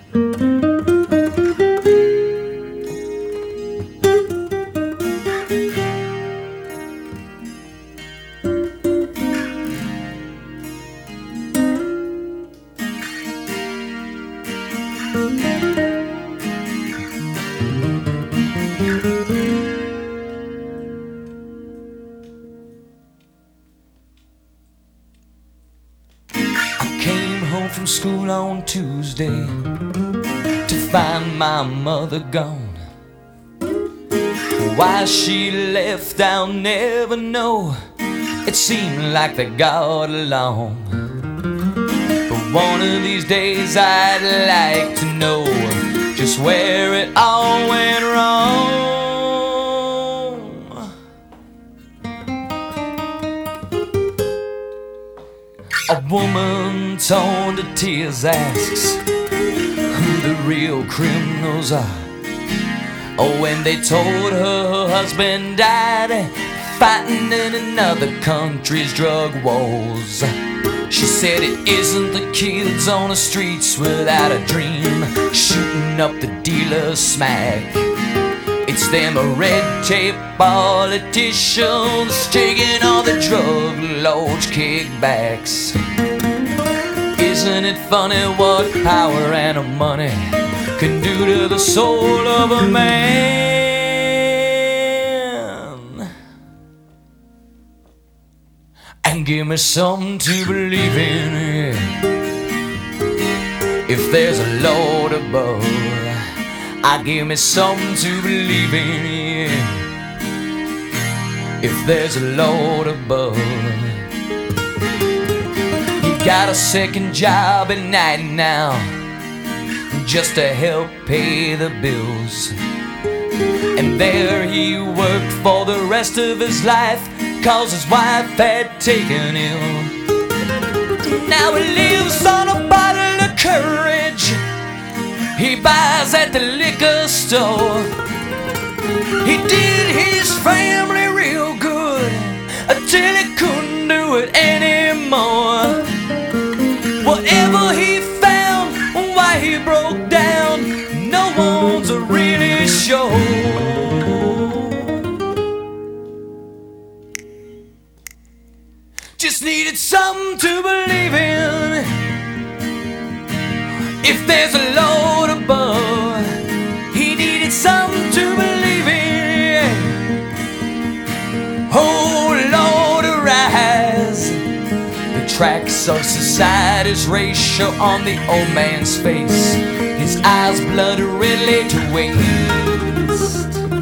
From school on Tuesday to find my mother gone. Why she left I'll never know. It seemed like they got along. But one of these days I'd like to know just where it all went wrong. A woman torn to tears asks who the real criminals are. Oh, when they told her husband died fighting in another country's drug wars. She said it isn't the kids on the streets without a dream shooting up the dealer's smack. It's them red tape politicians taking all the drug lords' kickbacks. Isn't it funny what power and money can do to the soul of a man? And give me something to believe in, yeah. If there's a Lord above, give me something to believe in, yeah. If there's a Lord above. He got a second job at night now just to help pay the bills. And there he worked for the rest of his life, 'cause his wife had taken him. Now he lives on a bottle of courage he buys at the liquor store. He did his family real good until he couldn't do it anymore. Whatever he found, why he broke down, no one's really sure. Just needed something to believe in. If there's a Lord above, he needed something to believe in. Oh Lord, arise. The tracks of society's race show on the old man's face, his eyes blood red laid to waste.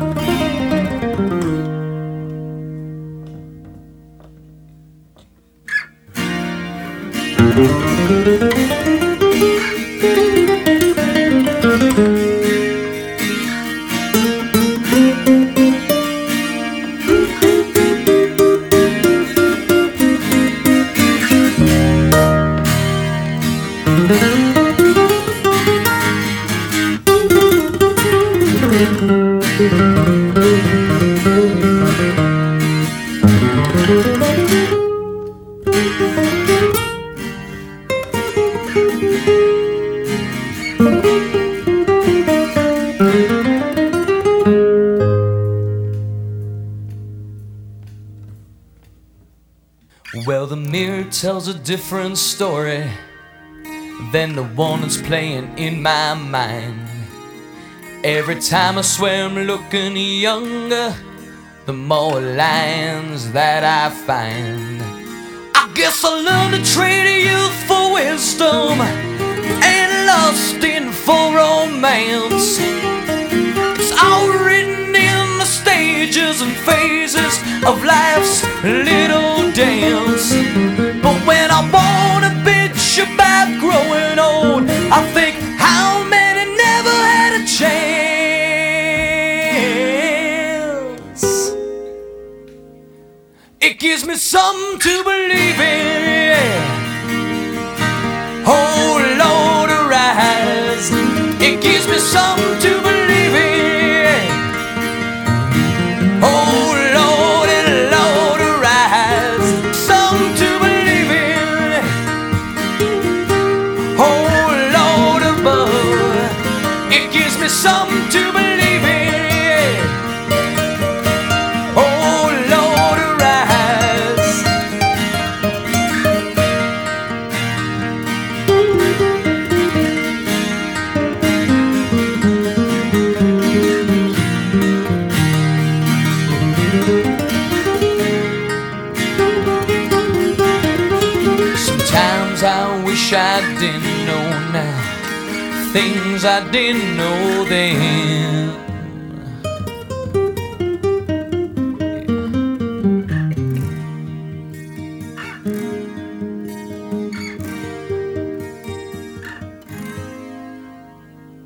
Well, the mirror tells a different story than the one that's playing in my mind. Every time I swear I'm looking younger, the more lines that I find. I guess I learned to trade youth for wisdom and lust in for romance. It's all written in the stages and phases of life's little dance. But when I wanna bitch about growing old, I think how many never had a chance. It gives me something to believe in, yeah. Oh Lord, arise. It gives me something to believe in, yeah. Oh Lord, and Lord, arise. times I wish I didn't know now, things I didn't know then.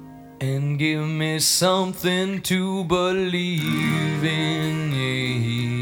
And give me something to believe in, yeah.